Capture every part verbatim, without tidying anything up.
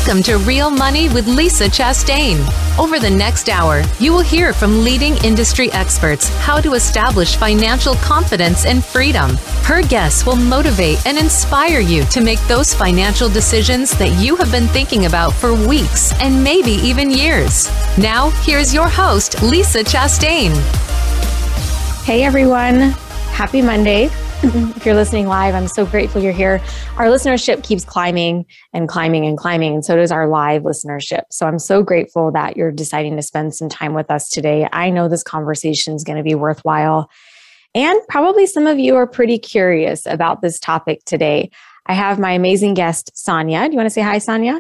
Welcome to Real Money with Lisa Chastain. Over the next hour, you will hear from leading industry experts how to establish financial confidence and freedom. Her guests will motivate and inspire you to make those financial decisions that you have been thinking about for weeks and maybe even years. Now, here's your host, Lisa Chastain. Hey, everyone. Happy Monday. If you're listening live, I'm so grateful you're here. Our listenership keeps climbing and climbing and climbing, and so does our live listenership. So I'm so grateful that you're deciding to spend some time with us today. I know this conversation is going to be worthwhile, and probably some of you are pretty curious about this topic today. I have my amazing guest, Sonia. Do you want to say hi, Sonia?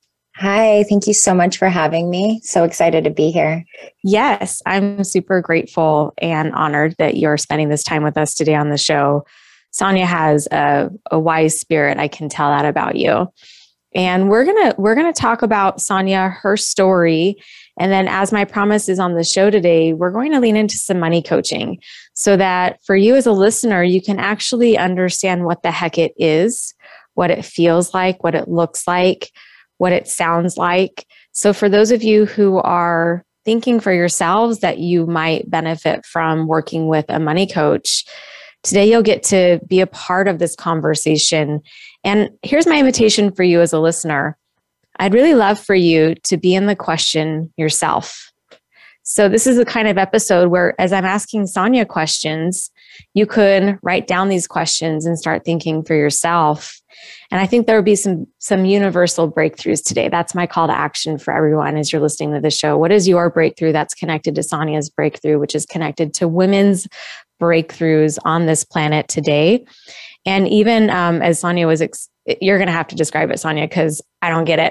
Hi, thank you so much for having me. So excited to be here. Yes, I'm super grateful and honored that you're spending this time with us today on the show. Sonia has a, a wise spirit. I can tell that about you. And we're gonna we're gonna talk about Sonia, her story, and then, as my promise is on the show today, we're going to lean into some money coaching, so that for you as a listener, you can actually understand what the heck it is, what it feels like, what it looks like, what it sounds like. So for those of you who are thinking for yourselves that you might benefit from working with a money coach, today you'll get to be a part of this conversation. And here's my invitation for you as a listener. I'd really love for you to be in the question yourself. So this is the kind of episode where, as I'm asking Sonia questions, you could write down these questions and start thinking for yourself. And I think there will be some some universal breakthroughs today. That's my call to action for everyone as you're listening to the show. What is your breakthrough that's connected to Sonia's breakthrough, which is connected to women's breakthroughs on this planet today? And even um, as Sonia was, ex- you're going to have to describe it, Sonia, because I don't get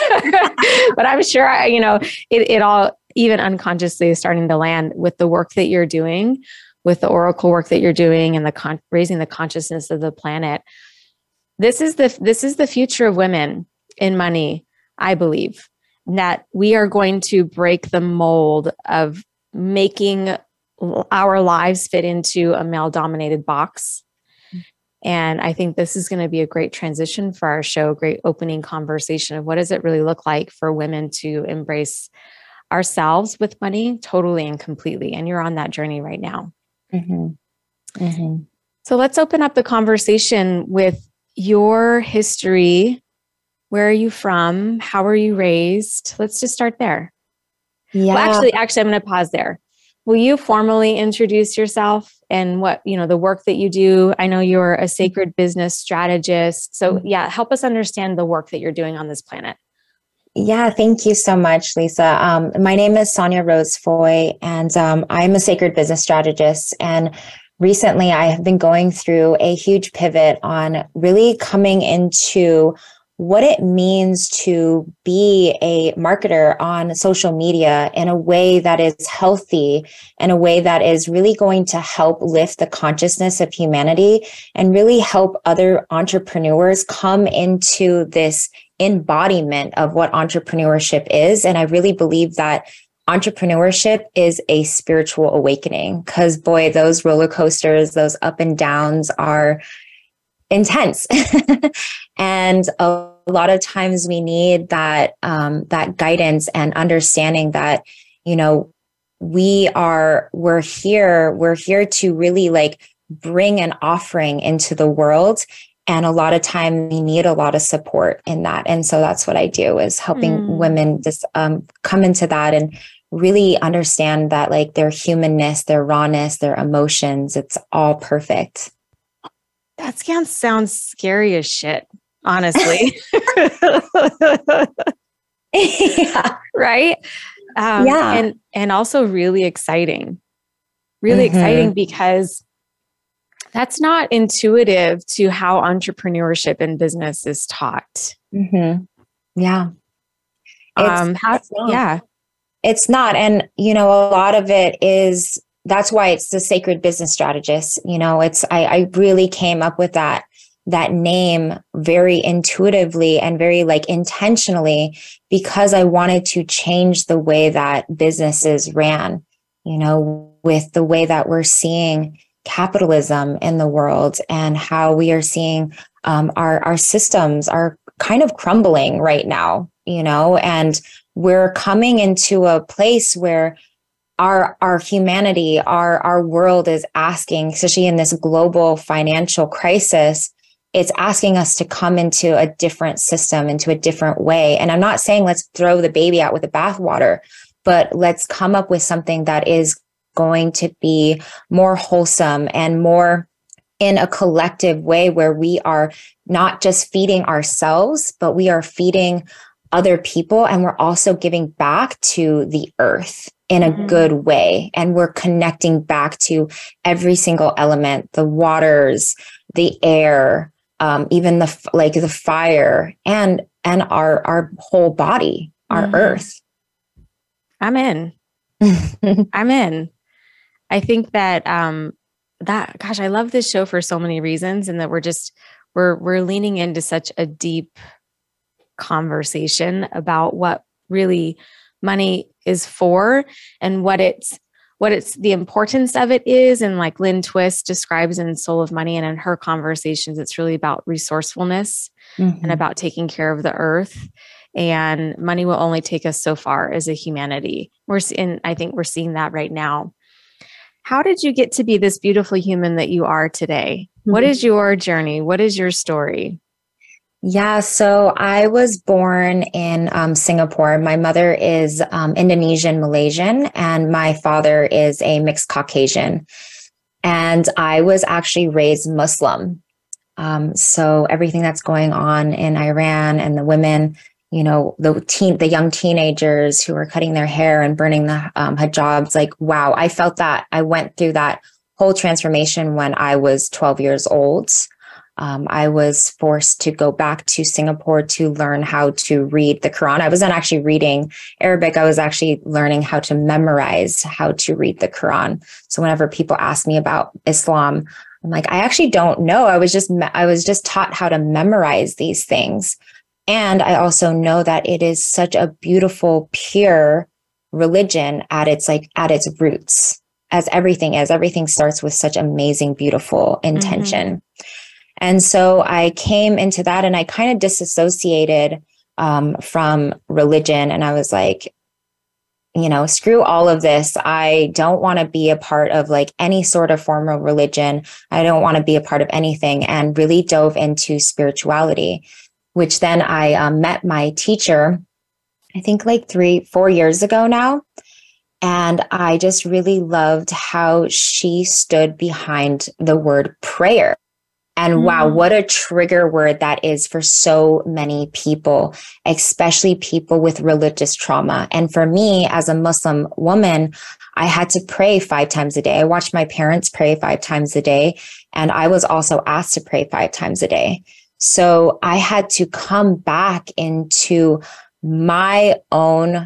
it. But I'm sure, I, you know, it, it all, even unconsciously, is starting to land with the work that you're doing, with the oracle work that you're doing, and the con- raising the consciousness of the planet. This is the this is the future of women in money, I believe, that we are going to break the mold of making our lives fit into a male-dominated box. And I think this is going to be a great transition for our show, great opening conversation of what does it really look like for women to embrace ourselves with money totally and completely. And you're on that journey right now. Mm-hmm. Mm-hmm. So let's open up the conversation with your history. Where are you from? How were you raised? Let's just start there. Yeah. Well, actually, actually, I'm going to pause there. Will you formally introduce yourself and what, you know, the work that you do? I know you're a sacred business strategist. So yeah, help us understand the work that you're doing on this planet. Yeah, thank you so much, Lisa. Um, my name is Sonia Rose Foy, and um, I'm a sacred business strategist. And recently, I have been going through a huge pivot on really coming into what it means to be a marketer on social media in a way that is healthy, in a way that is really going to help lift the consciousness of humanity and really help other entrepreneurs come into this embodiment of what entrepreneurship is. And I really believe that entrepreneurship is a spiritual awakening, because boy, those roller coasters, those up and downs are intense. And a lot of times we need that, um, that guidance and understanding that, you know, we are, we're here, we're here to really like bring an offering into the world. And a lot of time we need a lot of support in that. And so that's what I do, is helping mm. women just um, come into that and really understand that like their humanness, their rawness, their emotions, it's all perfect. That sounds, sounds scary as shit, honestly. Yeah. Right? Um, yeah. And, and also really exciting, really mm-hmm. exciting, because that's not intuitive to how entrepreneurship and business is taught. Mm-hmm. Yeah. It's, um, how, it's not. Yeah. It's not. And, you know, a lot of it is, that's why it's the sacred business strategist. You know, it's, I, I really came up with that, that name very intuitively and very like intentionally, because I wanted to change the way that businesses ran, you know, with the way that we're seeing capitalism in the world and how we are seeing um, our, our systems, our kind of crumbling right now, you know, and we're coming into a place where our our humanity, our our world is asking, especially in this global financial crisis, it's asking us to come into a different system, into a different way. And I'm not saying let's throw the baby out with the bathwater, but let's come up with something that is going to be more wholesome and more in a collective way, where we are not just feeding ourselves, but we are feeding other people. And we're also giving back to the earth in a mm-hmm. good way. And we're connecting back to every single element, the waters, the air, um, even the, like the fire, and, and our, our whole body, our mm-hmm. earth. I'm in. I'm in. I think that, um, that, gosh, I love this show for so many reasons, and that we're just, we're, we're leaning into such a deep conversation about what really money is for, and what it's, what it's, the importance of it is. And like Lynn Twist describes in Soul of Money, and in her conversations, it's really about resourcefulness mm-hmm. and about taking care of the earth. And money will only take us so far as a humanity. We're in, I think we're seeing that right now. How did you get to be this beautiful human that you are today? Mm-hmm. What is your journey? What is your story? Yeah, so I was born in um, Singapore. My mother is um, Indonesian, Malaysian, and my father is a mixed Caucasian. And I was actually raised Muslim. Um, so everything that's going on in Iran, and the women, you know, the teen, the young teenagers who are cutting their hair and burning the um, hijabs, like, wow, I felt that. I went through that whole transformation when I was twelve years old. Um, I was forced to go back to Singapore to learn how to read the Quran. I wasn't actually reading Arabic. I was actually learning how to memorize how to read the Quran. So whenever people ask me about Islam, I'm like, I actually don't know. I was just, I was just taught how to memorize these things. And I also know that it is such a beautiful, pure religion at its like at its roots, as everything is. Everything starts with such amazing, beautiful intention. Mm-hmm. And so I came into that, and I kind of disassociated um, from religion. And I was like, you know, screw all of this. I don't want to be a part of like any sort of formal religion. I don't want to be a part of anything, and really dove into spirituality, which then I um, met my teacher, I think like three, four years ago now. And I just really loved how she stood behind the word prayer. And mm-hmm. wow, what a trigger word that is for so many people, especially people with religious trauma. And for me, as a Muslim woman, I had to pray five times a day. I watched my parents pray five times a day. And I was also asked to pray five times a day. So I had to come back into my own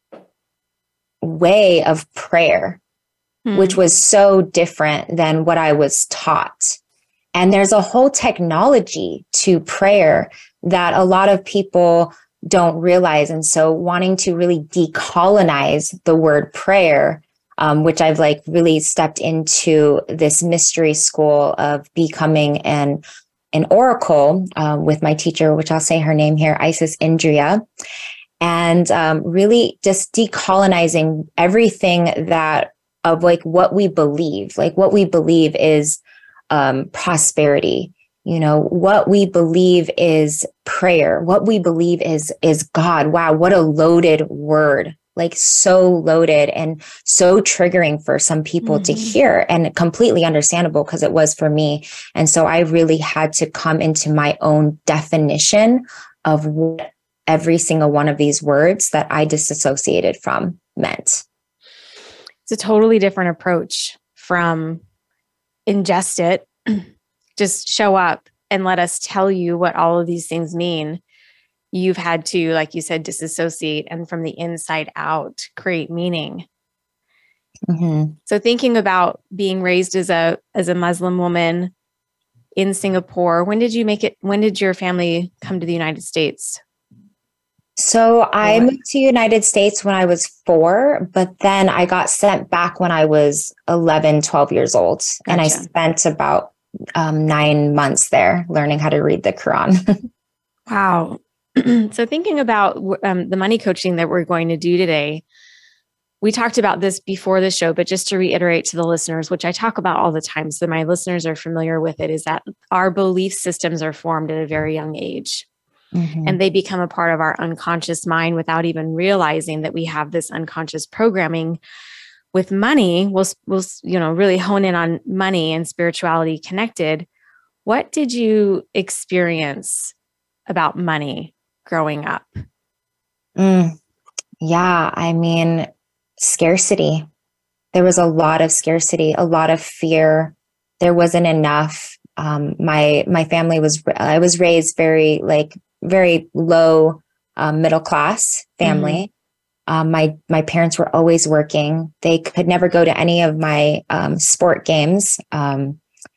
way of prayer, mm-hmm. which was so different than what I was taught. And there's a whole technology to prayer that a lot of people don't realize. And so wanting to really decolonize the word prayer, um, which I've like really stepped into this mystery school of becoming an, an oracle uh, with my teacher, which I'll say her name here, Isis Indria, and um, really just decolonizing everything that of like what we believe, like what we believe is Um, prosperity, you know, what we believe is prayer, what we believe is, is God. Wow. What a loaded word, like so loaded and so triggering for some people mm-hmm. to hear, and completely understandable because it was for me. And so I really had to come into my own definition of what every single one of these words that I disassociated from meant. It's a totally different approach from ingest it, just show up and let us tell you what all of these things mean. You've had to, like you said, disassociate and from the inside out create meaning. Mm-hmm. So thinking about being raised as a as a Muslim woman in Singapore, when did you make it? When did your family come to the United States? So I moved to the United States when I was four, but then I got sent back when I was eleven, twelve years old. Gotcha. And I spent about um, nine months there learning how to read the Quran. Wow. So thinking about um, the money coaching that we're going to do today, we talked about this before the show, but just to reiterate to the listeners, which I talk about all the time, so my listeners are familiar with it, is that our belief systems are formed at a very young age. Mm-hmm. And they become a part of our unconscious mind without even realizing that we have this unconscious programming. With money, we'll, we'll you know, really hone in on money and spirituality connected. What did you experience about money growing up? Mm, yeah, I mean, scarcity. There was a lot of scarcity, a lot of fear. There wasn't enough. Um, my my family was, I was raised very like very low um, middle class family. Mm-hmm. Um, my my parents were always working. They could never go to any of my um, sport games, um,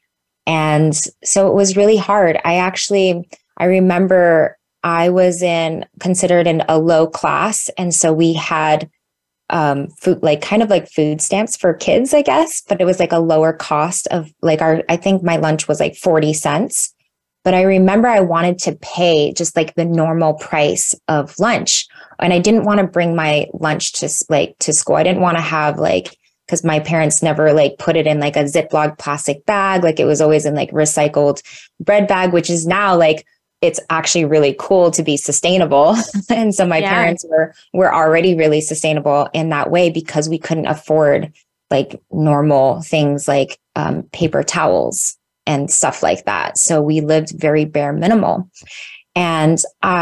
and so it was really hard. I actually I remember I was in considered in a low class, and so we had um, food, like kind of like food stamps for kids, I guess, but it was like a lower cost of like our. I think my lunch was like forty cents. But I remember I wanted to pay just like the normal price of lunch. And I didn't want to bring my lunch to like to school. I didn't want to have like, because my parents never like put it in like a Ziploc plastic bag. Like it was always in like recycled bread bag, which is now like, it's actually really cool to be sustainable. And so my yeah. parents were, were already really sustainable in that way because we couldn't afford like normal things like um, paper towels and stuff like that. So we lived very bare minimal. And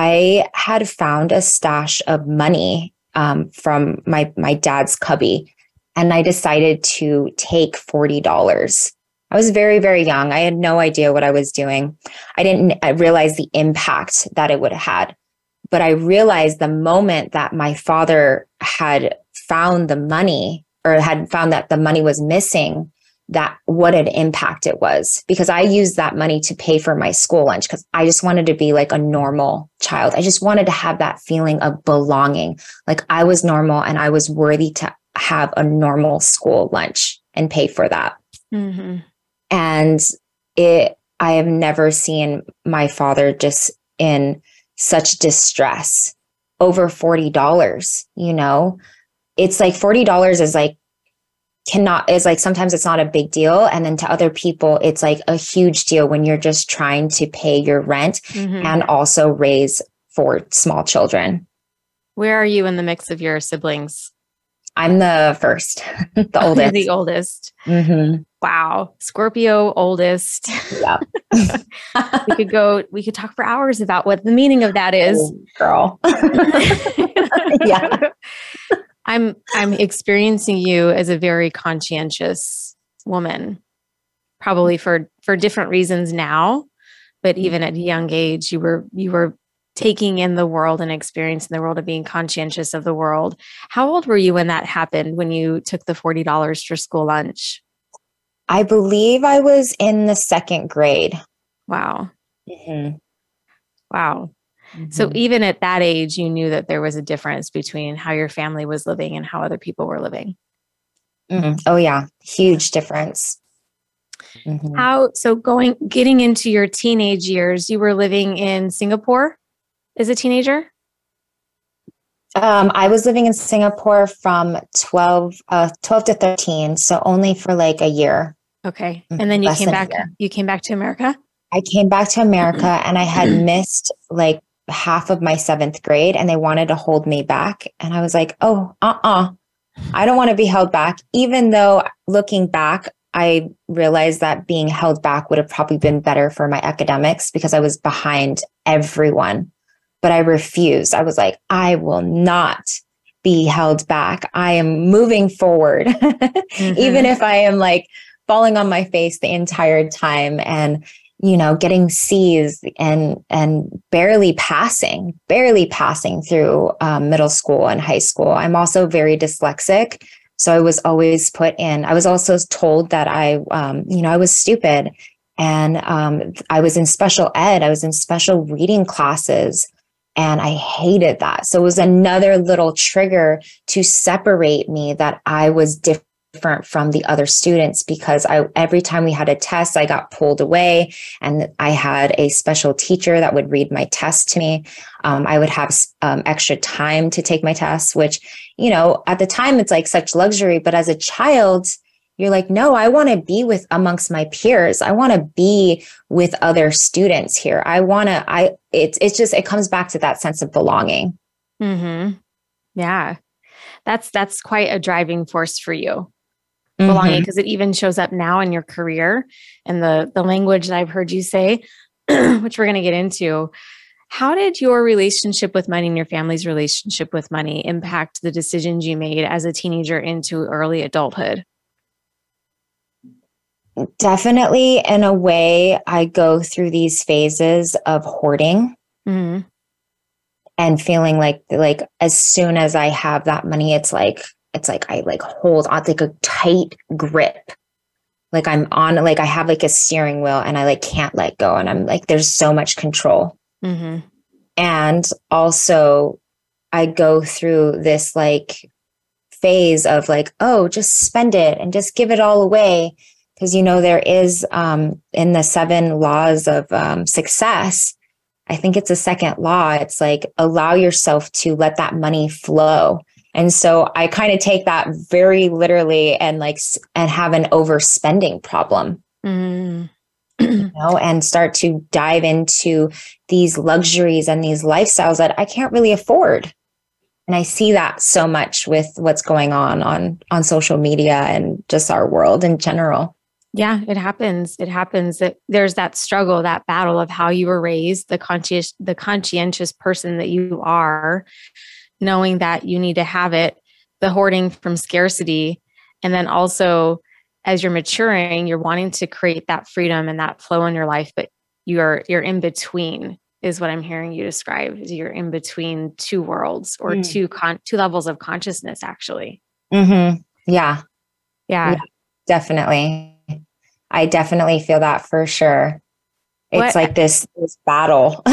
I had found a stash of money um, from my, my dad's cubby. And I decided to take forty dollars. I was very, very young. I had no idea what I was doing. I didn't I realize the impact that it would have had. But I realized the moment that my father had found the money or had found that the money was missing, that what an impact it was, because I used that money to pay for my school lunch because I just wanted to be like a normal child. I just wanted to have that feeling of belonging, like I was normal and I was worthy to have a normal school lunch and pay for that. Mm-hmm. And it, I have never seen my father just in such distress over forty dollars, you know, it's like forty dollars is like, cannot is like sometimes it's not a big deal, and then to other people it's like a huge deal when you're just trying to pay your rent mm-hmm. and also raise four small children. Where are you in the mix of your siblings? I'm the first, the oldest. The oldest. Mm-hmm. Wow, Scorpio oldest. Yeah. we could go. We could talk for hours about what the meaning of that is, oh, girl. Yeah. I'm I'm experiencing you as a very conscientious woman, probably for, for different reasons now, but even at a young age, you were you were taking in the world and experiencing the world of being conscientious of the world. How old were you when that happened, when you took the forty dollars for school lunch? I believe I was in the second grade. Wow. Mm-hmm. Wow. Mm-hmm. So even at that age, you knew that there was a difference between how your family was living and how other people were living. Mm-hmm. Oh yeah. Huge difference. Mm-hmm. How, so going, getting into your teenage years, you were living in Singapore as a teenager? Um, I was living in Singapore from twelve, uh, twelve to thirteen. So only for like a year. Okay. And then you Less came back, you came back to America? I came back to America and I had missed like half of my seventh grade and they wanted to hold me back. And I was like, oh, uh-uh, I don't want to be held back. Even though looking back, I realized that being held back would have probably been better for my academics because I was behind everyone. But I refused. I was like, I will not be held back. I am moving forward, mm-hmm. even if I am like falling on my face the entire time and you know, getting C's and and barely passing, barely passing through um, middle school and high school. I'm also very dyslexic. So I was always put in, I was also told that I, um, you know, I was stupid. And um, I was in special ed. I was in special reading classes. And I hated that. So it was another little trigger to separate me that I was different different from the other students because I, every time we had a test, I got pulled away and I had a special teacher that would read my test to me. Um, I would have um, extra time to take my tests, which, you know, at the time it's like such luxury, but as a child, you're like, no, I want to be with amongst my peers. I want to be with other students here. I want to, I, it's, it's just, it comes back to that sense of belonging. Mm-hmm. Yeah. That's, that's quite a driving force for you. Belonging, because mm-hmm. it even shows up now in your career and the, the language that I've heard you say, which we're going to get into. How did your relationship with money and your family's relationship with money impact the decisions you made as a teenager into early adulthood? Definitely, in a way, I go through these phases of hoarding mm-hmm. and feeling like, like as soon as I have that money, it's like, it's like I like hold on like a tight grip. Like I'm on, like I have like a steering wheel and I like can't let go. And I'm like, there's so much control. Mm-hmm. And also I go through this like phase of like, oh, just spend it and just give it all away. Because, you know, there is um, in the seven laws of um, success, I think it's a second law. It's like allow yourself to let that money flow. And so I kind of take that very literally and like and have an overspending problem, mm. you know, and start to dive into these luxuries and these lifestyles that I can't really afford. And I see that so much with what's going on on on social media and just our world in general. Yeah, it happens. It happens that there's that struggle, that battle of how you were raised, the conscious, the conscientious person that you are, knowing that you need to have it, the hoarding from scarcity. And then also as you're maturing, you're wanting to create that freedom and that flow in your life, but you're, you're in between is what I'm hearing you describe. Is you're in between two worlds or mm. two, con- two levels of consciousness, actually. Mm-hmm. Yeah. Yeah. Yeah. Definitely. I definitely feel that for sure. It's what? like this, this battle.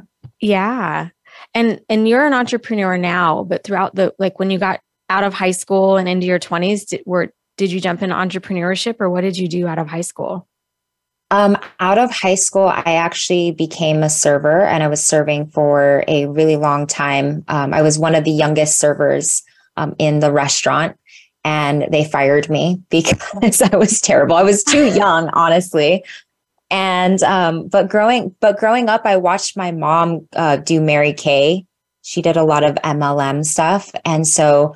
Yeah. And, and you're an entrepreneur now, but throughout the, like when you got out of high school and into your twenties, did, were, did you jump into entrepreneurship or what did you do out of high school? Um, out of high school, I actually became a server and I was serving for a really long time. Um, I was one of the youngest servers um, in the restaurant. And they fired me because I was terrible. I was too young, honestly. And, um, but growing, but growing up, I watched my mom, uh, do Mary Kay. She did a lot of M L M stuff. And so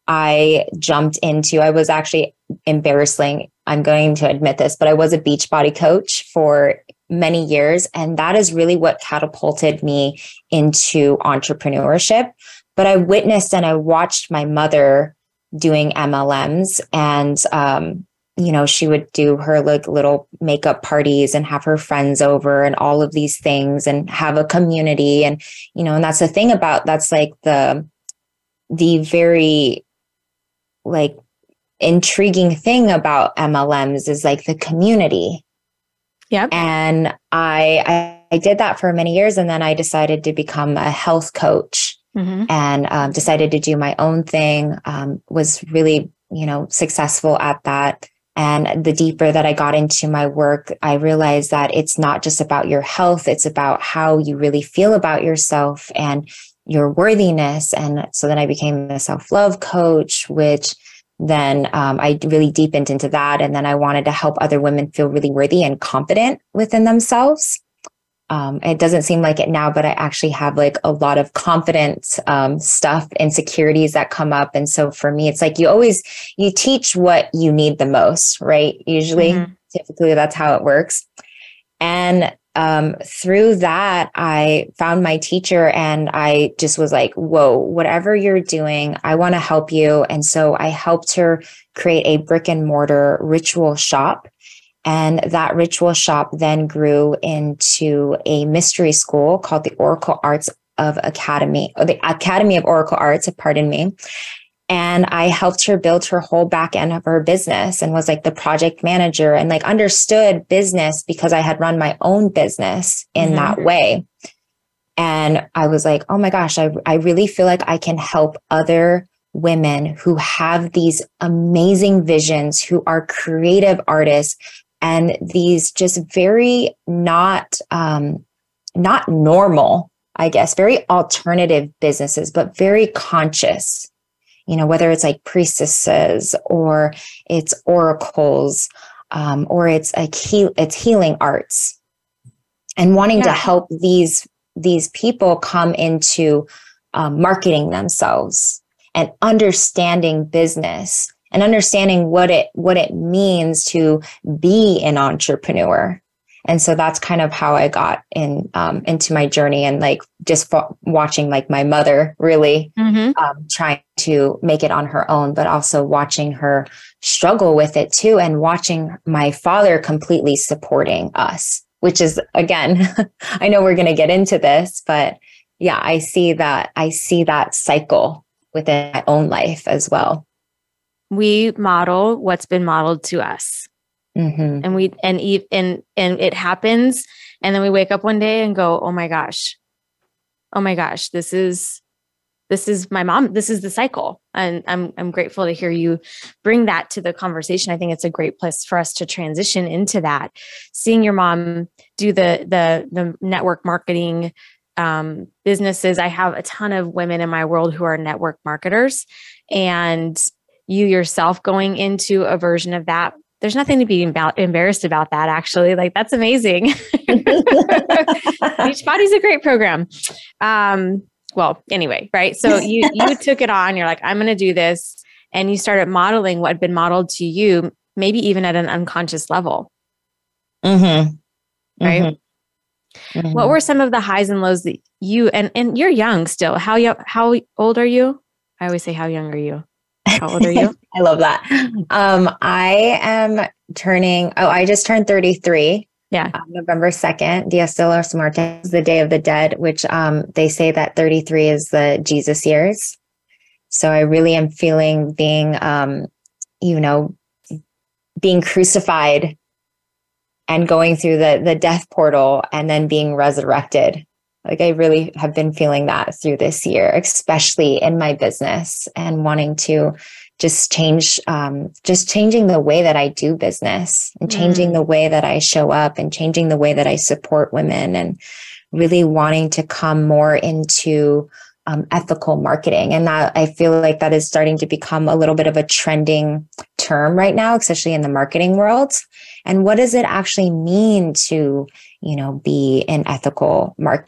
I jumped into, I was actually embarrassing. I'm going to admit this, but I was a Beachbody coach for many years. And that is really what catapulted me into entrepreneurship. But I witnessed and I watched my mother doing M L Ms and, um, you know, she would do her like little makeup parties and have her friends over and all of these things and have a community. And, you know, and that's the thing about, that's like the, the very like intriguing thing about M L Ms is like the community. Yep. And I, I, I did that for many years. And then I decided to become a health coach. Mm-hmm. And um, decided to do my own thing, um, was really, you know, successful at that. And the deeper that I got into my work, I realized that it's not just about your health. It's about how you really feel about yourself and your worthiness. And so then I became a self-love coach, which then um, I really deepened into that. And then I wanted to help other women feel really worthy and confident within themselves. Um, it doesn't seem like it now, but I actually have like a lot of confidence um, stuff, insecurities that come up. And so for me, it's like you always, you teach what you need the most, right? Usually, mm-hmm. typically that's how it works. And um, through that, I found my teacher and I just was like, whoa, whatever you're doing, I want to help you. And so I helped her create a brick and mortar ritual shop. And that ritual shop then grew into a mystery school called the Oracle Arts of Academy, or the Academy of Oracle Arts, pardon me. And I helped her build her whole back end of her business and was like the project manager and like understood business because I had run my own business in mm-hmm. that way. And I was like, oh my gosh, I, I really feel like I can help other women who have these amazing visions, who are creative artists, and these just very not, um, not normal, I guess, very alternative businesses, but very conscious, you know, whether it's like priestesses or it's oracles, um, or it's like he- it's healing arts, and wanting yeah. to help these, these people come into um, marketing themselves and understanding business and understanding what it, what it means to be an entrepreneur. And so that's kind of how I got in, um, into my journey, and like just fo- watching like my mother really, mm-hmm. um, trying to make it on her own, but also watching her struggle with it too. And watching my father completely supporting us, which is, again, I know we're going to get into this, but yeah, I see that, I see that cycle within my own life as well. We model what's been modeled to us. Mm-hmm. And we, and, and, and it happens. And then we wake up one day and go, oh my gosh, oh my gosh, this is, this is my mom. This is the cycle. And I'm, I'm grateful to hear you bring that to the conversation. I think it's a great place for us to transition into that. Seeing your mom do the, the, the network marketing, um, businesses. I have a ton of women in my world who are network marketers, and you yourself going into a version of that. There's nothing to be embarrassed about that, actually. Like, that's amazing. Beachbody's a great program. Um, well, anyway, right? So you you took it on. You're like, I'm going to do this. And you started modeling what had been modeled to you, maybe even at an unconscious level. Mm-hmm. Right? Mm-hmm. Mm-hmm. What were some of the highs and lows that you, and, and you're young still. How, how old are you? I always say, how young are you? How old are you? I love that. Um, I am turning, oh, I just turned thirty-three. Yeah. Um, November second, Dia de los Muertos, the Day of the Dead, which um, they say that thirty-three is the Jesus years. So I really am feeling being, um, you know, being crucified and going through the, the death portal and then being resurrected. Like, I really have been feeling that through this year, especially in my business, and wanting to just change, um, just changing the way that I do business, and changing mm. the way that I show up, and changing the way that I support women, and really wanting to come more into um, ethical marketing. And that, I feel like that is starting to become a little bit of a trending term right now, especially in the marketing world. And what does it actually mean to, you know, be an ethical marketer?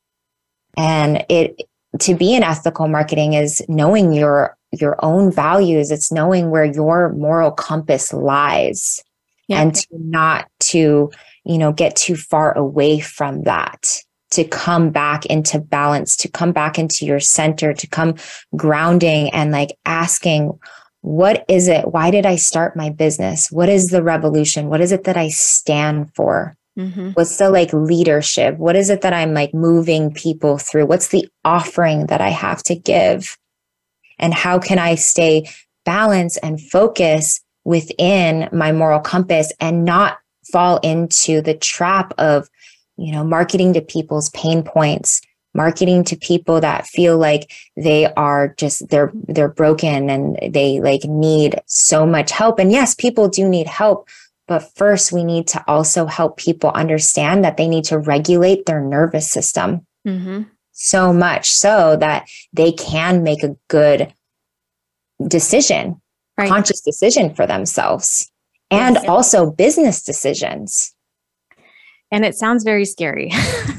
And it, to be in ethical marketing is knowing your, your own values. It's knowing where your moral compass lies, yeah. and to not to, you know, get too far away from that, to come back into balance, to come back into your center, to come grounding and like asking, what is it? Why did I start my business? What is the revolution? What is it that I stand for? Mm-hmm. What's the like leadership? What is it that I'm like moving people through? What's the offering that I have to give? And how can I stay balanced and focus within my moral compass and not fall into the trap of, you know, marketing to people's pain points, marketing to people that feel like they are just, they're, they're broken and they like need so much help. And yes, people do need help. But first, we need to also help people understand that they need to regulate their nervous system mm-hmm. so much so that they can make a good decision, right. conscious decision for themselves, and yes. also business decisions. And it sounds very scary.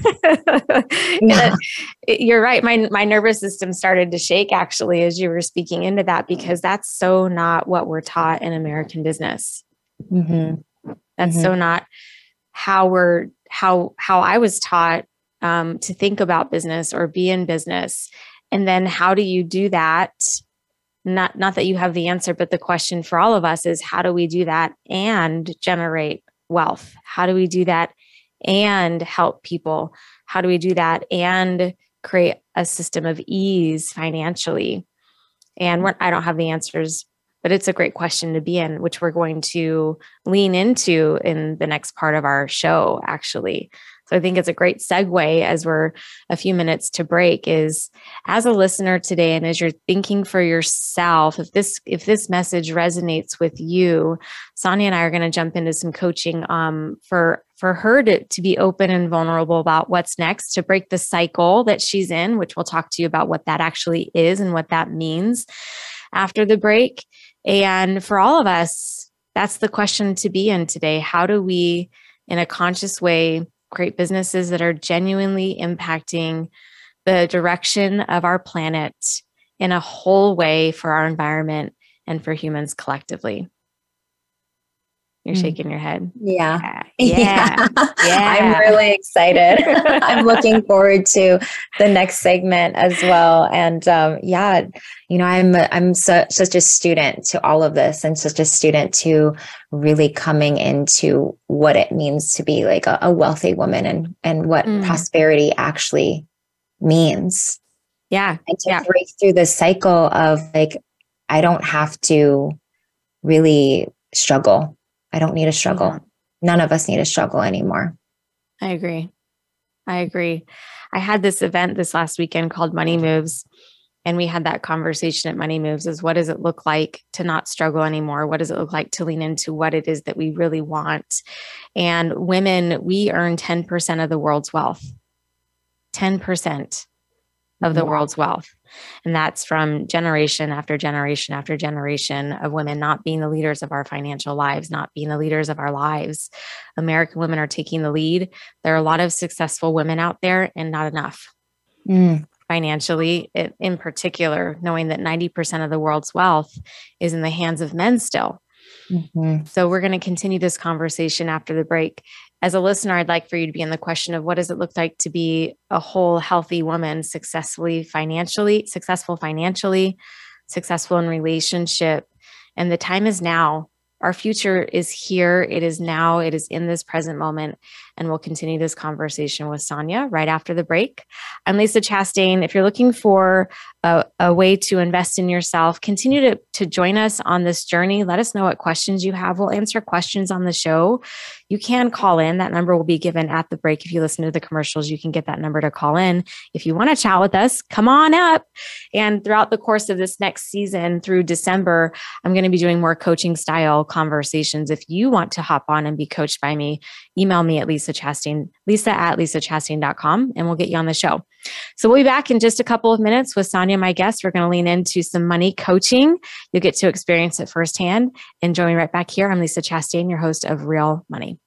Yeah. You're right. My, my nervous system started to shake actually as you were speaking into that, because that's so not what we're taught in American business. Mm-hmm. That's mm-hmm. so not how we're, how, how I was taught um, to think about business or be in business. And then how do you do that? Not, not that you have the answer, but the question for all of us is, how do we do that and generate wealth? How do we do that and help people? How do we do that and create a system of ease financially? And we're, I don't have the answers, but it's a great question to be in, which we're going to lean into in the next part of our show, actually. So I think it's a great segue as we're a few minutes to break is as a listener today, and as you're thinking for yourself, if this, if this message resonates with you, Sonia and I are going to jump into some coaching um, for, for her to, to be open and vulnerable about what's next, to break the cycle that she's in, which we'll talk to you about what that actually is and what that means after the break. And for all of us, that's the question to be in today. How do we, in a conscious way, create businesses that are genuinely impacting the direction of our planet in a whole way for our environment and for humans collectively? You're mm. shaking your head. Yeah. Yeah. Yeah. yeah. I'm really excited. I'm looking forward to the next segment as well. And um, yeah, you know, I'm I'm su- such a student to all of this, and such a student to really coming into what it means to be like a, a wealthy woman, and and what mm. prosperity actually means. Yeah. And to yeah. break through the cycle of like, I don't have to really struggle. I don't need to struggle. Mm-hmm. None of us need to struggle anymore. I agree. I agree. I had this event this last weekend called Money Moves. And we had that conversation at Money Moves is what does it look like to not struggle anymore? What does it look like to lean into what it is that we really want? And women, we earn ten percent of the world's wealth. ten percent of the wow. world's wealth. And that's from generation after generation after generation of women not being the leaders of our financial lives, not being the leaders of our lives. American women are taking the lead. There are a lot of successful women out there and not enough mm. financially, in particular, knowing that ninety percent of the world's wealth is in the hands of men still. Mm-hmm. So we're going to continue this conversation after the break. As a listener, I'd like for you to be in the question of what does it look like to be a whole, healthy woman, successfully financially, successful financially, successful in relationship. And the time is now. Our future is here. It is now. It is in this present moment. And we'll continue this conversation with Sonia right after the break. I'm Lisa Chastain. If you're looking for a, a way to invest in yourself, continue to, to join us on this journey. Let us know what questions you have. We'll answer questions on the show. You can call in. That number will be given at the break. If you listen to the commercials, you can get that number to call in. If you want to chat with us, come on up. And throughout the course of this next season through December, I'm going to be doing more coaching style conversations. If you want to hop on and be coached by me, email me at Lisa Chastain, Lisa at lisa chastain dot com, and we'll get you on the show. So we'll be back in just a couple of minutes with Sonia, my guest. We're going to lean into some money coaching. You'll get to experience it firsthand. And join me right back here. I'm Lisa Chastain, your host of Real Money.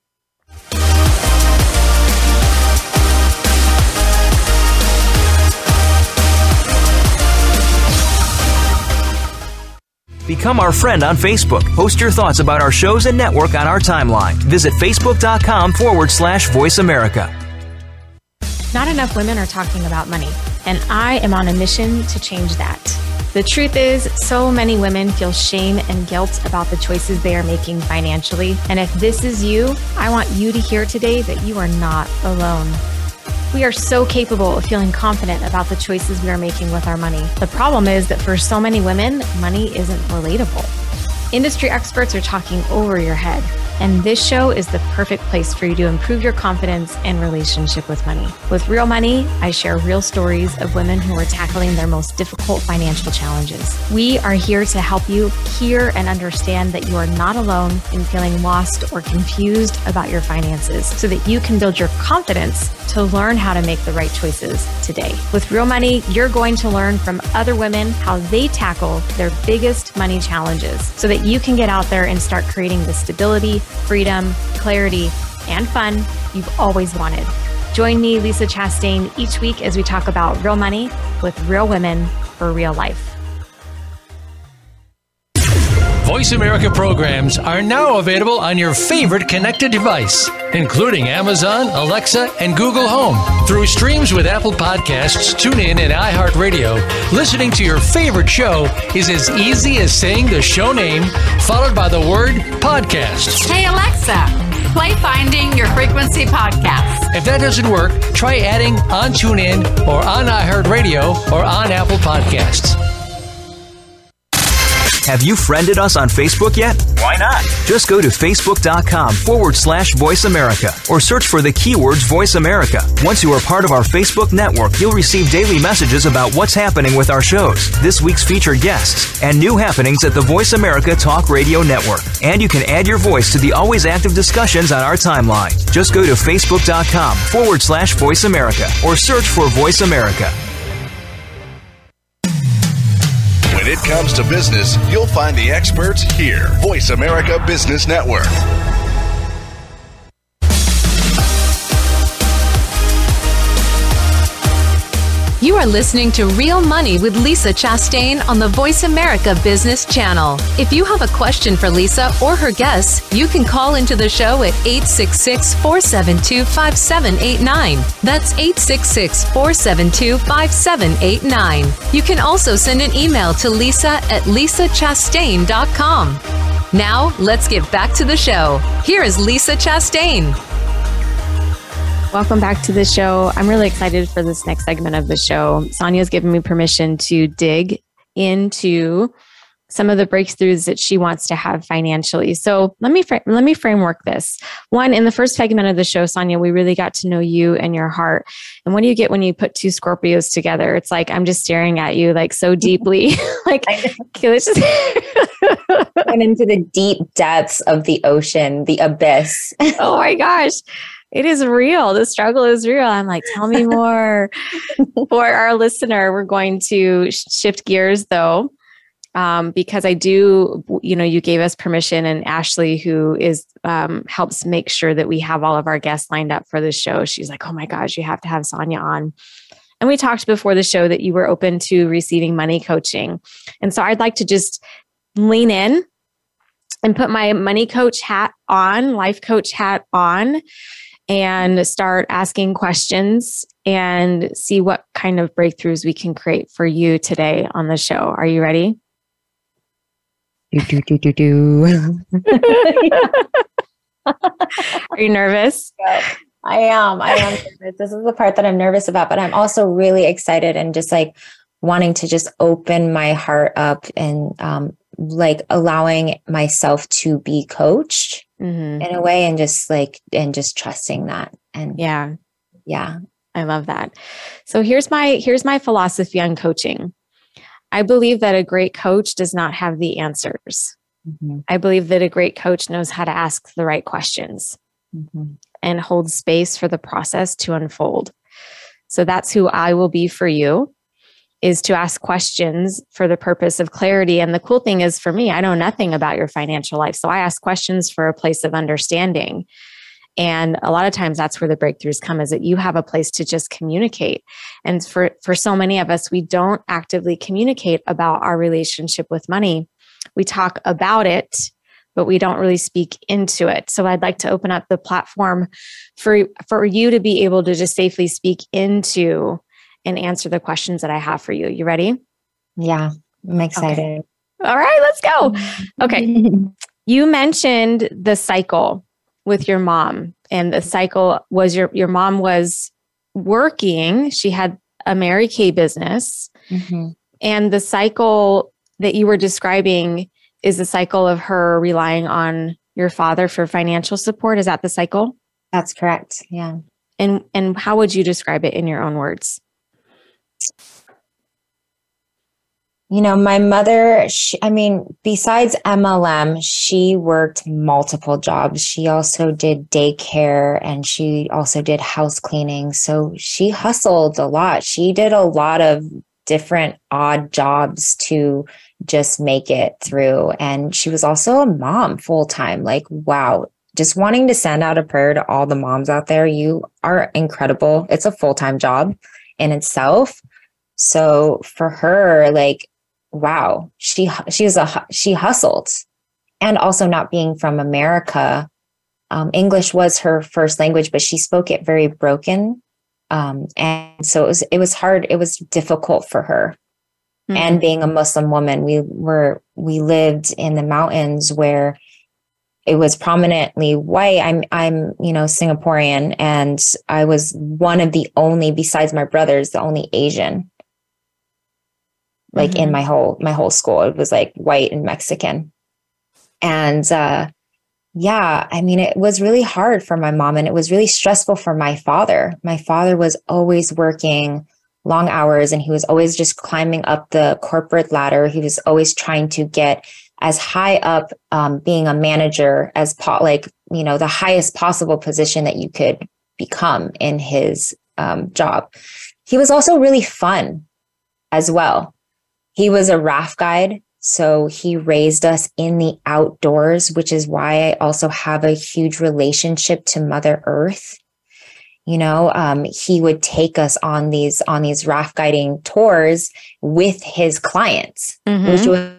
Become our friend on Facebook. Post your thoughts about our shows and network on our timeline. Visit facebook.com forward slash Voice America. Not enough women are talking about money, and I am on a mission to change that. The truth is, so many women feel shame and guilt about the choices they are making financially. And if this is you, I want you to hear today that you are not alone. We are so capable of feeling confident about the choices we are making with our money. The problem is that for so many women, money isn't relatable. Industry experts are talking over your head, and this show is the perfect place for you to improve your confidence and relationship with money. With Real Money, I share real stories of women who are tackling their most difficult financial challenges. We are here to help you hear and understand that you are not alone in feeling lost or confused about your finances, so that you can build your confidence to learn how to make the right choices today. With Real Money, you're going to learn from other women how they tackle their biggest money challenges, so that you can get out there and start creating the stability, freedom, clarity, and fun you've always wanted. Join me, Lisa Chastain, each week as we talk about real money with real women for real life. Voice America programs are now available on your favorite connected device, including Amazon, Alexa, and Google Home. Through streams with Apple Podcasts, TuneIn, and iHeartRadio, listening to your favorite show is as easy as saying the show name followed by the word podcast. Hey, Alexa, play Finding Your Frequency podcast. If that doesn't work, try adding on TuneIn or on iHeartRadio or on Apple Podcasts. Have you friended us on Facebook yet? Why not? Just go to facebook.com forward slash Voice America or search for the keywords Voice America. Once you are part of our Facebook network, you'll receive daily messages about what's happening with our shows, this week's featured guests, and new happenings at the Voice America Talk Radio Network. And you can add your voice to the always active discussions on our timeline. Just go to facebook.com forward slash Voice America or search for Voice America. When it comes to business, you'll find the experts here. Voice America Business Network. You are listening to Real Money with Lisa Chastain on the Voice America Business Channel. If you have a question for Lisa or her guests, you can call into the show at eight six six, four seven two, five seven eight nine. That's eight six six, four seven two, five seven eight nine. You can also send an email to lisa at lisa chastain dot com. Now, let's get back to the show. Here is Lisa Chastain. Welcome back to the show. I'm really excited for this next segment of the show. Sonia's given me permission to dig into some of the breakthroughs that she wants to have financially. So let me fr- let me framework this. One, in the first segment of the show, Sonia, we really got to know you and your heart. And what do you get when you put two Scorpios together? It's like I'm just staring at you like so deeply. Like, okay, let's just went into the deep depths of the ocean, the abyss. Oh my gosh. It is real. The struggle is real. I'm like, tell me more. For our listener, we're going to shift gears though, um, because I do, you know, you gave us permission, and Ashley, who is um, helps make sure that we have all of our guests lined up for the show. She's like, oh my gosh, you have to have Sonia on. And we talked before the show that you were open to receiving money coaching. And so I'd like to just lean in and put my money coach hat on, life coach hat on, and start asking questions and see what kind of breakthroughs we can create for you today on the show. Are you ready? Do, do, do, do, do. Are you nervous? I am. I am nervous. This is the part that I'm nervous about, but I'm also really excited and just like wanting to just open my heart up and um, like allowing myself to be coached. Mm-hmm. In a way, and just like, and just trusting that. And yeah, yeah, I love that. So here's my, here's my philosophy on coaching. I believe that a great coach does not have the answers. Mm-hmm. I believe that a great coach knows how to ask the right questions mm-hmm. and hold space for the process to unfold. So that's who I will be for you, is to ask questions for the purpose of clarity. And the cool thing is, for me, I know nothing about your financial life. So I ask questions for a place of understanding. And a lot of times that's where the breakthroughs come, is that you have a place to just communicate. And for, for so many of us, we don't actively communicate about our relationship with money. We talk about it, but we don't really speak into it. So I'd like to open up the platform for, for you to be able to just safely speak into and answer the questions that I have for you. You ready? Yeah, I'm excited. Okay. All right, let's go. Okay. You mentioned the cycle with your mom, and the cycle was your, your mom was working. She had a Mary Kay business. Mm-hmm. And the cycle that you were describing is the cycle of her relying on your father for financial support. Is that the cycle? That's correct. Yeah. And, and how would you describe it in your own words? You know, my mother, she, I mean, besides M L M, she worked multiple jobs. She also did daycare, and she also did house cleaning. So she hustled a lot. She did a lot of different odd jobs to just make it through. And she was also a mom full time. Like, wow. Just wanting to send out a prayer to all the moms out there. You are incredible. It's a full-time job in itself. So for her, like, wow, she, she was a, she hustled. And also, not being from America, um, English was her first language, but she spoke it very broken. Um, and so it was, it was hard. It was difficult for her. Mm-hmm. And being a Muslim woman, we were, we lived in the mountains where it was prominently white. I'm, I'm, you know, Singaporean, and I was one of the only, besides my brothers, the only Asian. like mm-hmm. in my whole, my whole school. It was like white and Mexican. And, uh, yeah, I mean, it was really hard for my mom, and it was really stressful for my father. My father was always working long hours, and he was always just climbing up the corporate ladder. He was always trying to get as high up, um, being a manager as po- like, you know, the highest possible position that you could become in his um, job. He was also really fun as well. He was a raft guide. So he raised us in the outdoors, which is why I also have a huge relationship to Mother Earth. You know, um, he would take us on these on these raft guiding tours with his clients, mm-hmm. which was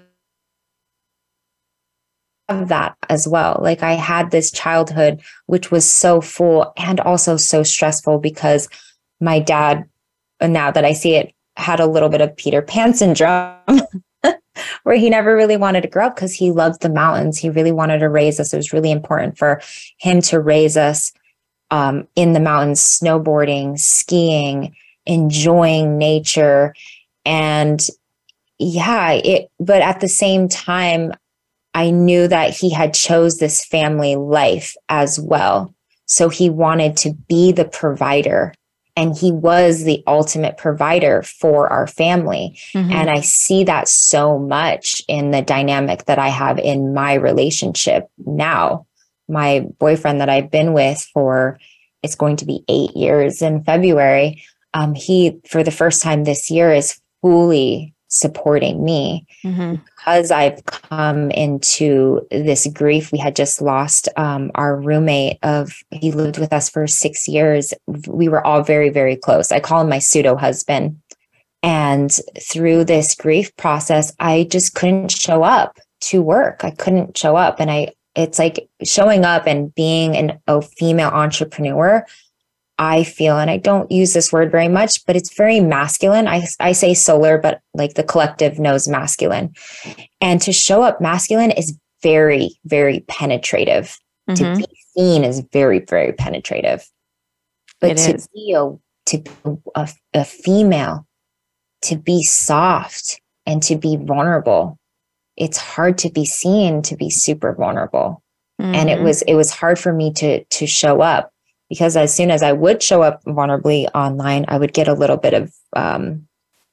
that as well. Like, I had this childhood, which was so full and also so stressful, because my dad, now that I see it, had a little bit of Peter Pan syndrome. Where he never really wanted to grow up because he loved the mountains. He really wanted to raise us. It was really important for him to raise us um, in the mountains, snowboarding, skiing, enjoying nature. And yeah, it, but at the same time, I knew that he had chose this family life as well. So he wanted to be the provider. And he was the ultimate provider for our family. Mm-hmm. And I see that so much in the dynamic that I have in my relationship now. My boyfriend that I've been with for, it's going to be eight years in February. Um, he, for the first time this year, is fully supporting me mm-hmm. because I've come into this grief. We had just lost um, our roommate of, he lived with us for six years. We were all very, very close. I call him my pseudo husband. And through this grief process, I just couldn't show up to work. I couldn't show up. And I, it's like showing up and being an, a female entrepreneur, I feel, and I don't use this word very much, but it's very masculine. I, I say solar, but like the collective knows masculine. And to show up masculine is very, very penetrative. Mm-hmm. To be seen is very, very penetrative. But it to is. be a to be a, a female, to be soft and to be vulnerable, it's hard to be seen to be super vulnerable. Mm-hmm. And it was it was hard for me to to show up. Because as soon as I would show up vulnerably online, I would get a little bit of, um,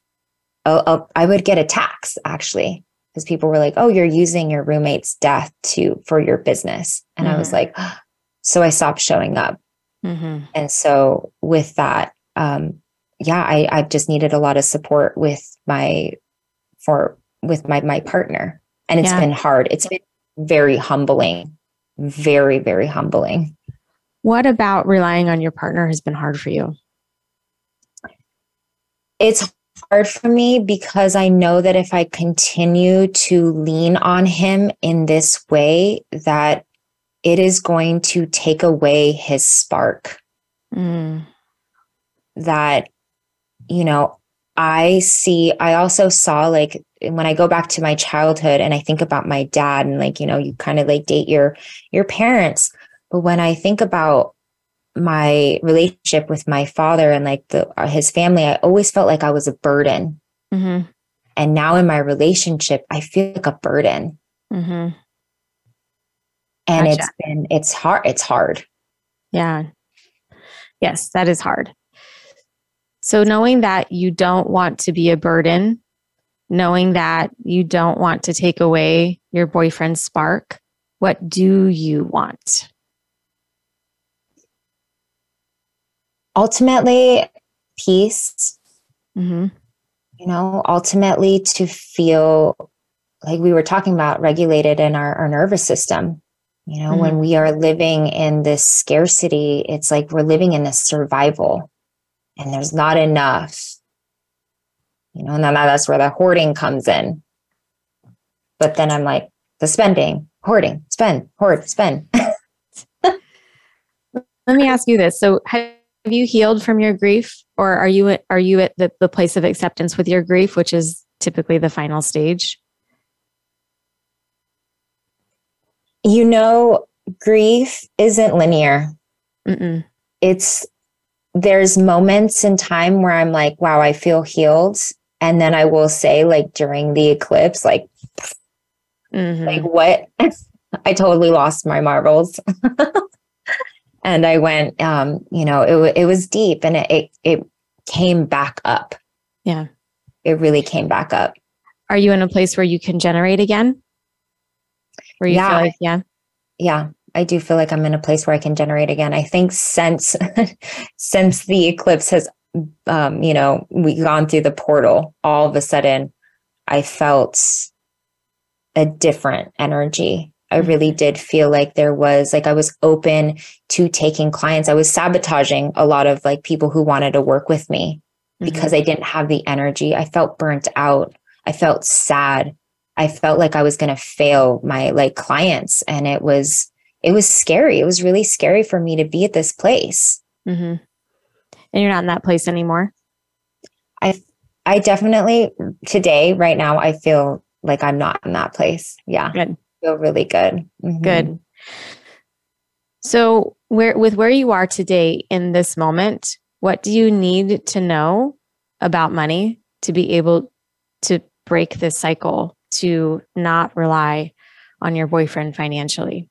a, a, I would get attacks actually, because people were like, "Oh, you're using your roommate's death to for your business," and mm-hmm. I was like, oh. So I stopped showing up. Mm-hmm. And so with that, um, yeah, I I just needed a lot of support with my for with my my partner, and it's yeah. been hard. It's been very humbling, very very humbling. What about relying on your partner has been hard for you? It's hard for me because I know that if I continue to lean on him in this way, that it is going to take away his spark. Mm. That, you know, I see, I also saw, like, when I go back to my childhood and I think about my dad, and like, you know, you kind of like date your, your parents. But when I think about my relationship with my father and like the uh, his family, I always felt like I was a burden. Mm-hmm. And now in my relationship, I feel like a burden. Mm-hmm. And gotcha. it's been, it's hard. It's hard. Yeah. Yes, that is hard. So knowing that you don't want to be a burden, knowing that you don't want to take away your boyfriend's spark, what do you want? Ultimately, peace, mm-hmm. you know, ultimately to feel like we were talking about, regulated in our, our nervous system. You know, mm-hmm. when we are living in this scarcity, it's like we're living in this survival and there's not enough, you know, and then that's where the hoarding comes in. But then I'm like, the spending, hoarding, spend, hoard, spend. Let me ask you this. So have Have you healed from your grief, or are you are you at the, the place of acceptance with your grief, which is typically the final stage? You know, grief isn't linear. Mm-mm. It's there's moments in time where I'm like, wow, I feel healed. And then I will say, like, during the eclipse, like, mm-hmm. like what? I totally lost my marbles. And I went, um, you know, it, it was deep, and it, it, it came back up. Yeah. It really came back up. Are you in a place where you can generate again? Where you yeah. feel like, yeah. Yeah. I do feel like I'm in a place where I can generate again. I think since, since the eclipse has, um, you know, we gone through the portal, all of a sudden I felt a different energy. I really did feel like there was, like, I was open to taking clients. I was sabotaging a lot of like people who wanted to work with me because mm-hmm. I didn't have the energy. I felt burnt out. I felt sad. I felt like I was going to fail my like clients. And it was, it was scary. It was really scary for me to be at this place. Mm-hmm. And you're not in that place anymore? I, I definitely today, right now, I feel like I'm not in that place. Yeah. Good. Feel really good. Mm-hmm. Good. So where, with where you are today in this moment, what do you need to know about money to be able to break this cycle, to not rely on your boyfriend financially?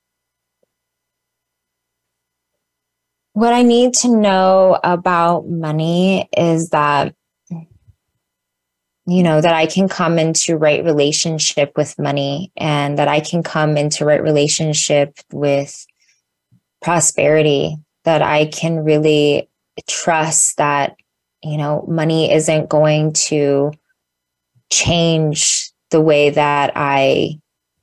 What I need to know about money is that, you know, that I can come into right relationship with money, and that I can come into right relationship with prosperity, that I can really trust that, you know, money isn't going to change the way that I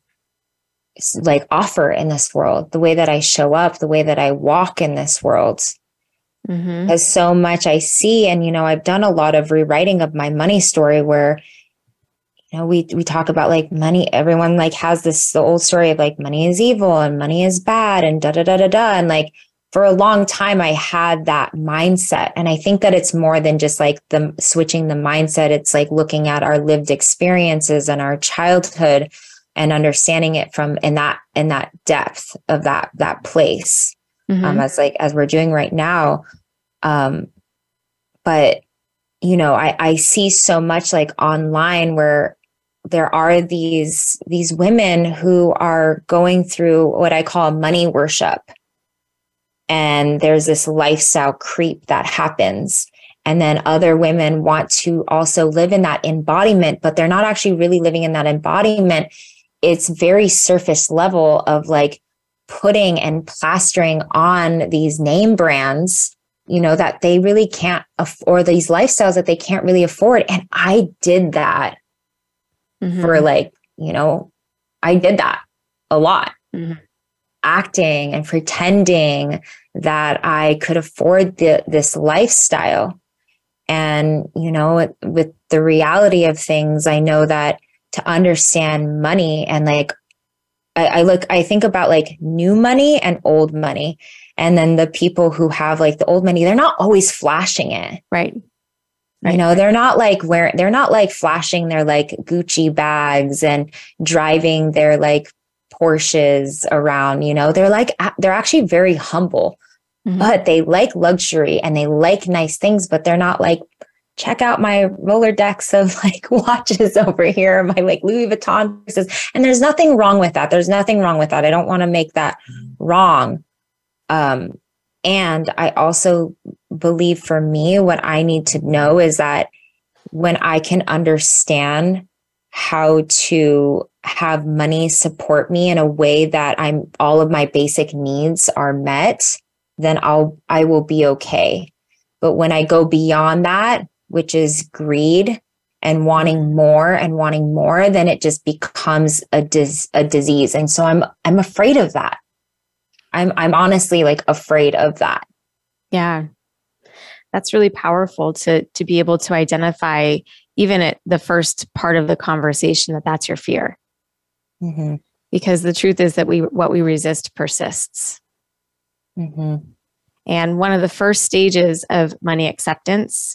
like offer in this world, the way that I show up, the way that I walk in this world. Mm-hmm. Because so much I see, and, you know, I've done a lot of rewriting of my money story where, you know, we, we talk about like money, everyone like has this, the old story of like money is evil and money is bad and da, da, da, da, da. And like, for a long time, I had that mindset. And I think that it's more than just like the switching the mindset. It's like looking at our lived experiences and our childhood and understanding it from in that, in that depth of that, that place. Mm-hmm. Um, as like, as we're doing right now. Um, but, you know, I, I see so much like online where there are these, these women who are going through what I call money worship. And there's this lifestyle creep that happens. And then other women want to also live in that embodiment, but they're not actually really living in that embodiment. It's very surface level of like putting and plastering on these name brands, you know, that they really can't afford, these lifestyles that they can't really afford. And I did that mm-hmm. for like, you know, I did that a lot. Mm-hmm. Acting and pretending that I could afford the, this lifestyle. And, you know, with the reality of things, I know that to understand money and like, I, I look, I think about like new money and old money. And then the people who have like the old money, they're not always flashing it. Right. Right. You know, they're not like wearing, they're not like flashing their like Gucci bags and driving their like Porsches around, you know, they're like, they're actually very humble, mm-hmm. but they like luxury and they like nice things, but they're not like, check out my Rolodex of like watches over here, my like Louis Vuitton purses. And there's nothing wrong with that. There's nothing wrong with that. I don't want to make that wrong. Um, and I also believe for me, what I need to know is that when I can understand how to have money support me in a way that I'm all of my basic needs are met, then I'll, I will be okay. But when I go beyond that, which is greed and wanting more and wanting more, then it just becomes a dis, a disease. And so I'm, I'm afraid of that. I'm, I'm honestly like afraid of that. Yeah. That's really powerful to, to be able to identify even at the first part of the conversation that that's your fear. Mm-hmm. Because the truth is that we, what we resist persists. Mm-hmm. And one of the first stages of money acceptance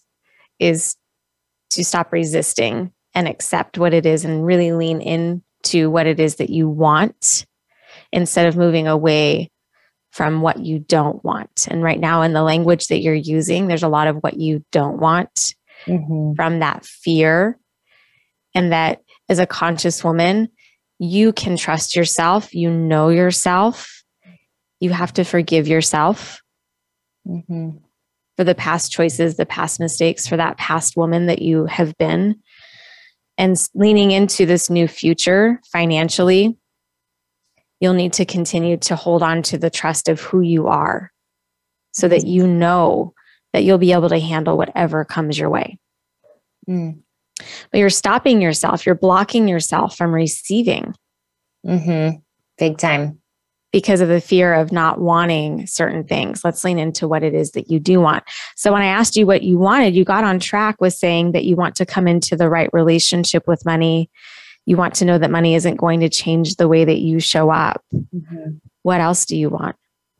is to stop resisting and accept what it is and really lean into what it is that you want instead of moving away from what you don't want. And right now in the language that you're using, there's a lot of what you don't want. mm-hmm. from that fear. And that as a conscious woman, you can trust yourself. You know yourself. You have to forgive yourself mm-hmm. for the past choices, the past mistakes, for that past woman that you have been. And leaning into this new future financially, you'll need to continue to hold on to the trust of who you are so that you know that you'll be able to handle whatever comes your way. Mm. But you're stopping yourself. You're blocking yourself from receiving. Mm-hmm. Big time. Because of the fear of not wanting certain things. Let's lean into what it is that you do want. So when I asked you what you wanted, you got on track with saying that you want to come into the right relationship with money. You want to know that money isn't going to change the way that you show up. Mm-hmm. What else do you want?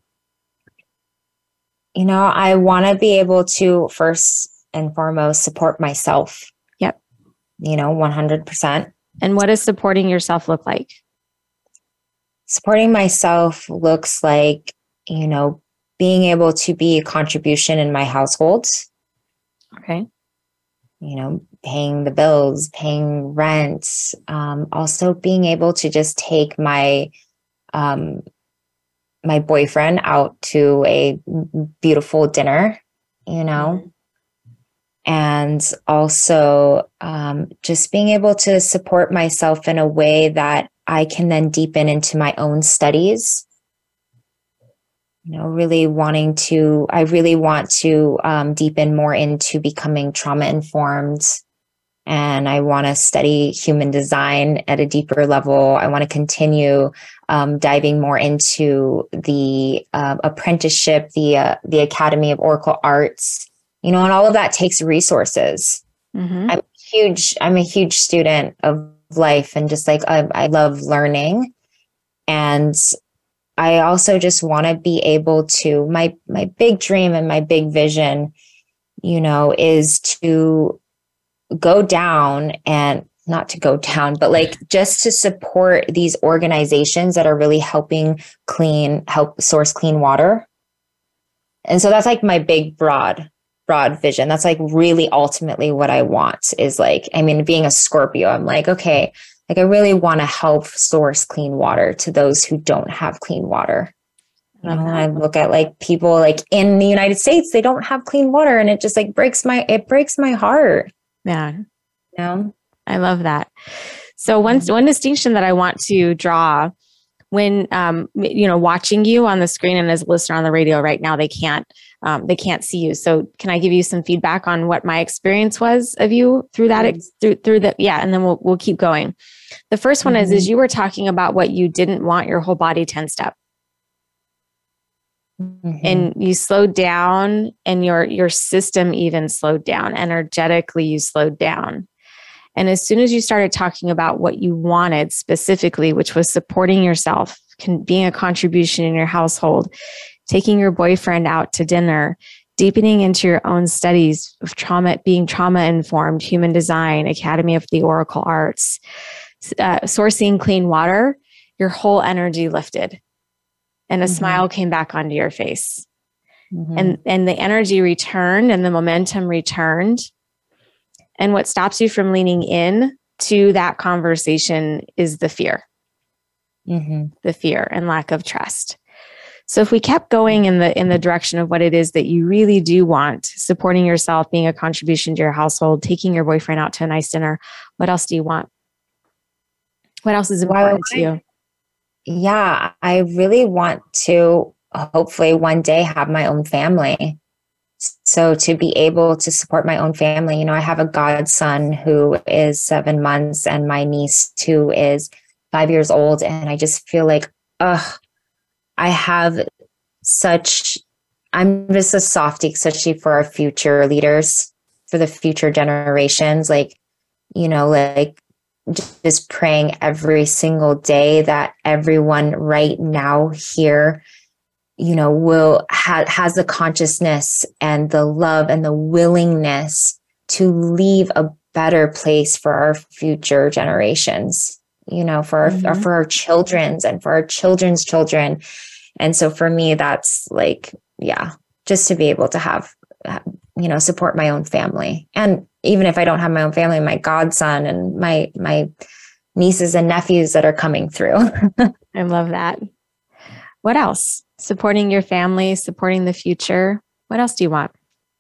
You know, I want to be able to first and foremost support myself. Yep. You know, one hundred percent. And what does supporting yourself look like? Supporting myself looks like, you know, being able to be a contribution in my household. Okay. You know, paying the bills, paying rent, um, also being able to just take my um, my boyfriend out to a beautiful dinner, you know, mm-hmm. and also um, just being able to support myself in a way that I can then deepen into my own studies. You know, really wanting to, I really want to um, deepen more into becoming trauma informed. And I want to study human design at a deeper level. I want to continue um, diving more into the uh, apprenticeship, the uh, the Academy of Oracle Arts. You know, and all of that takes resources. Mm-hmm. I'm huge. I'm a huge student of life, and just like I, I love learning, and I also just want to be able to. My my big dream and my big vision, you know, is to go down and not to go down, but like just to support these organizations that are really helping clean, help source clean water. And so that's like my big, broad, broad vision. That's like really ultimately what I want is like, I mean, being a Scorpio, I'm like, okay, like I really want to help source clean water to those who don't have clean water. You know, and I look at like people like in the United States, they don't have clean water, and it just like breaks my, it breaks my heart. Yeah. You know? I love that. So one, mm-hmm. one distinction that I want to draw when, um, you know, watching you on the screen and as a listener on the radio right now, they can't, um, they can't see you. So can I give you some feedback on what my experience was of you through that, ex- through, through the, yeah. And then we'll, we'll keep going. The first one mm-hmm. is, is you were talking about what you didn't want your whole body tensed up. Mm-hmm. And you slowed down, and your, your system even slowed down. Energetically, you slowed down. And as soon as you started talking about what you wanted specifically, which was supporting yourself, can, being a contribution in your household, taking your boyfriend out to dinner, deepening into your own studies of trauma, being trauma informed, human design, Academy of the Oracle Arts, uh, sourcing clean water, your whole energy lifted. And a mm-hmm. smile came back onto your face. Mm-hmm. And, and the energy returned and the momentum returned. And what stops you from leaning in to that conversation is the fear, mm-hmm. the fear and lack of trust. So if we kept going in the in the direction of what it is that you really do want, supporting yourself, being a contribution to your household, taking your boyfriend out to a nice dinner, what else do you want? What else is important well, to you? Yeah, I really want to hopefully one day have my own family. So to be able to support my own family, you know, I have a godson who is seven months and my niece who is five years old. And I just feel like, ugh, I have such, I'm just a softie, especially for our future leaders, for the future generations. Like, you know, like just praying every single day that everyone right now here, you know, will ha- has the consciousness and the love and the willingness to leave a better place for our future generations, you know, for our, mm-hmm. for our children's and for our children's children. And so for me, that's like, yeah, just to be able to have, you know, support my own family. And even if I don't have my own family, my godson and my, my nieces and nephews that are coming through. I love that. What else? Supporting your family, supporting the future. What else do you want?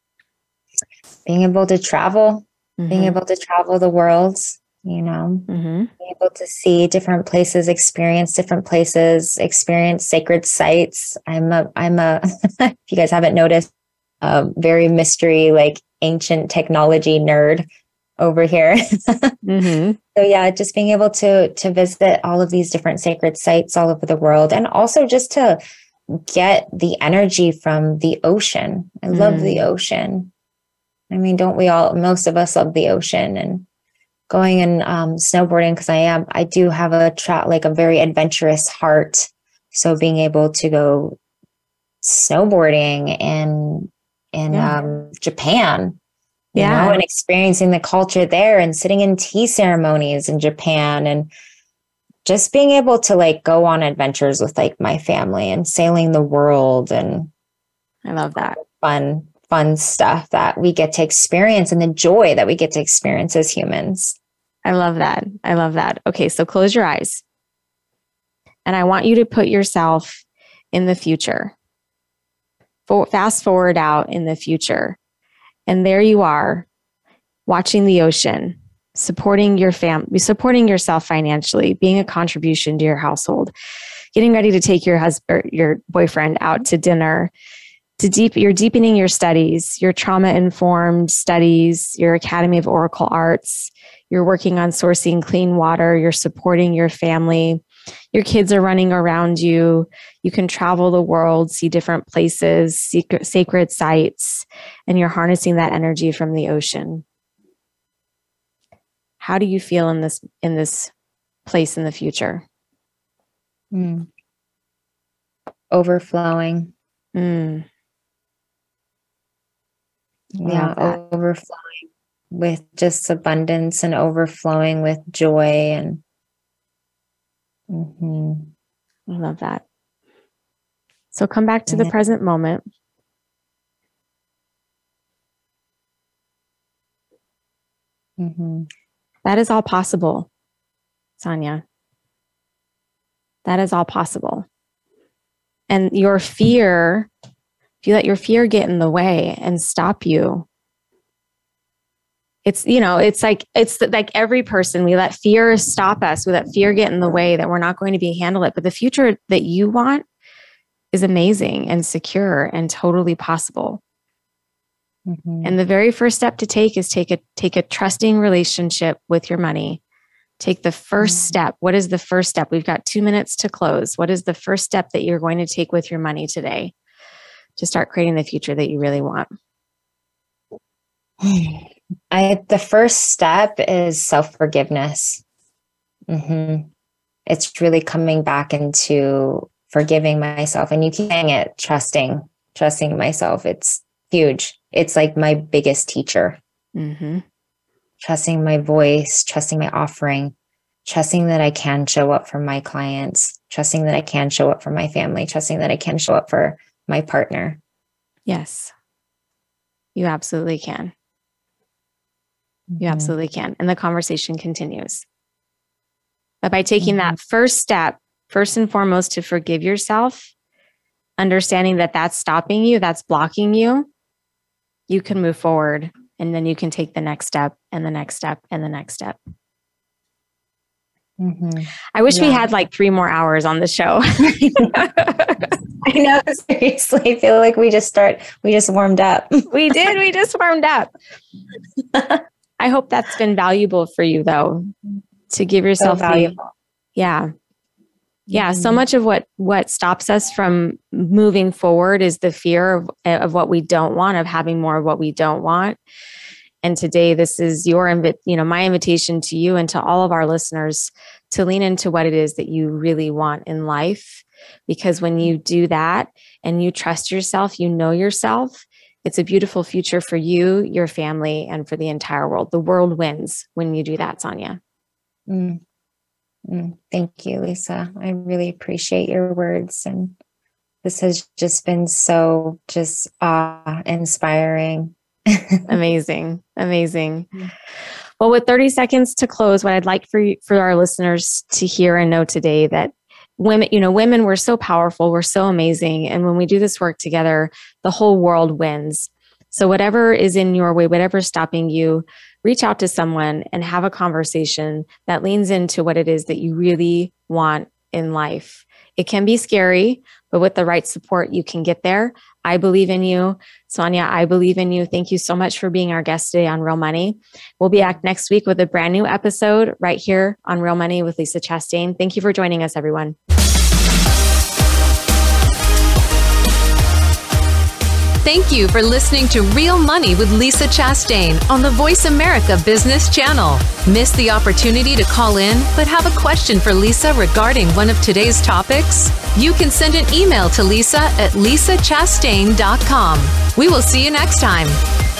Being able to travel, Mm-hmm. being able to travel the world, you know, Mm-hmm. being able to see different places, experience different places, experience sacred sites. I'm a, I'm a, if you guys haven't noticed, a very mystery, like ancient technology nerd over here. Mm-hmm. So yeah, just being able to, to visit all of these different sacred sites all over the world, and also just to get the energy from the ocean. I mm. love the ocean. I mean, don't we all, most of us love the ocean, and going and um, snowboarding, because I am, I do have a tra- like a very adventurous heart. So being able to go snowboarding in, in yeah. um, Japan, you yeah. know, and experiencing the culture there, and sitting in tea ceremonies in Japan, and just being able to like go on adventures with like my family and sailing the world. And I love that. Fun, fun stuff that we get to experience, and the joy that we get to experience as humans. I love that. I love that. Okay. So close your eyes, and I want you to put yourself in the future. For, fast forward out in the future. And there you are, watching the ocean, supporting your family, supporting yourself financially, being a contribution to your household, getting ready to take your husband, your boyfriend out to dinner, to deep, you're deepening your studies, your trauma-informed studies, your Academy of Oracle Arts, you're working on sourcing clean water, you're supporting your family, your kids are running around you, you can travel the world, see different places, secret, sacred sites, and you're harnessing that energy from the ocean. How do you feel in this in this place in the future? Mm. Overflowing. Mm. Yeah, overflowing with just abundance, and overflowing with joy. And mm-hmm. I love that. So come back to yeah. the present moment. Mm-hmm. That is all possible, Sonia. That is all possible. And your fear, if you let your fear get in the way and stop you, it's, you know, it's like, it's like every person, we let fear stop us. We let fear get in the way that we're not going to be handle it. But the future that you want is amazing and secure and totally possible. Mm-hmm. And the very first step to take is take a, take a trusting relationship with your money. Take the first mm-hmm. step. What is the first step? We've got two minutes to close. What is the first step that you're going to take with your money today to start creating the future that you really want? I, the first step is self-forgiveness. Mm-hmm. It's really coming back into forgiving myself. And you keep saying it, trusting, trusting myself. It's huge. It's like my biggest teacher. Mm-hmm. Trusting my voice, trusting my offering, trusting that I can show up for my clients, trusting that I can show up for my family, trusting that I can show up for my partner. Yes, you absolutely can. You Mm-hmm. absolutely can. And the conversation continues. But by taking mm-hmm. that first step, first and foremost, to forgive yourself, understanding that that's stopping you, that's blocking you, you can move forward, and then you can take the next step and the next step and the next step. Mm-hmm. I wish yeah. we had like three more hours on the show. I know, seriously. I feel like we just start, we just warmed up. We did. We just warmed up. I hope that's been valuable for you, though, to give yourself so valuable. The, yeah. Yeah. Mm-hmm. So much of what, what stops us from moving forward is the fear of, of what we don't want, of having more of what we don't want. And today, this is your, invi- you know, my invitation to you and to all of our listeners to lean into what it is that you really want in life. Because when you do that and you trust yourself, you know yourself, it's a beautiful future for you, your family, and for the entire world. The world wins when you do that, Sonia. Mm. Mm. Thank you, Lisa. I really appreciate your words. And this has just been so just awe inspiring. Amazing. Amazing. Well, with thirty seconds to close, what I'd like for you, for our listeners to hear and know today that women, you know, women, we're so powerful. We're so amazing. And when we do this work together, the whole world wins. So whatever is in your way, whatever's stopping you, reach out to someone and have a conversation that leans into what it is that you really want in life. It can be scary, but with the right support, you can get there. I believe in you. Sonia, I believe in you. Thank you so much for being our guest today on Real Money. We'll be back next week with a brand new episode right here on Real Money with Lisa Chastain. Thank you for joining us, everyone. Thank you for listening to Real Money with Lisa Chastain on the Voice America Business Channel. Miss the opportunity to call in, but have a question for Lisa regarding one of today's topics? You can send an email to Lisa at lisa chastain dot com. We will see you next time.